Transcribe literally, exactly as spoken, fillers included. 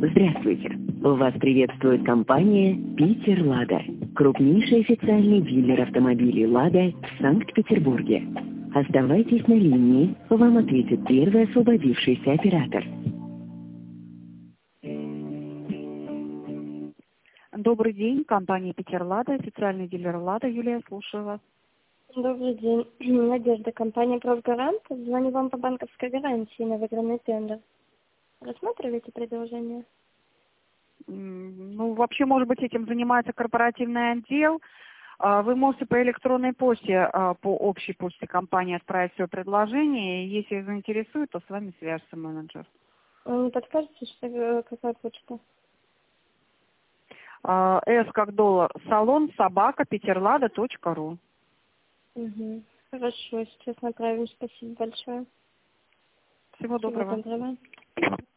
Здравствуйте! Вас приветствует компания «Питер Лада», крупнейший официальный дилер автомобилей «Лада» в Санкт-Петербурге. Оставайтесь на линии, вам ответит первый освободившийся оператор. Добрый день, компания «Питер Лада», официальный дилер «Лада». Юлия, слушаю вас. Добрый день. Надежда, компания «Профгарант». Звоню вам по банковской гарантии на выигранный тендер. Рассматриваете предложение? Ну, вообще, может быть, этим занимается корпоративный отдел. Вы можете по электронной почте, по общей почте компании отправить свое предложение. Если заинтересует, то с вами свяжется менеджер. Вы не подскажете, что, какая почта? С как доллар, салон, собака, питерлада точка ру. Угу. Хорошо, сейчас направим. Спасибо большое. Всего доброго. Всего доброго.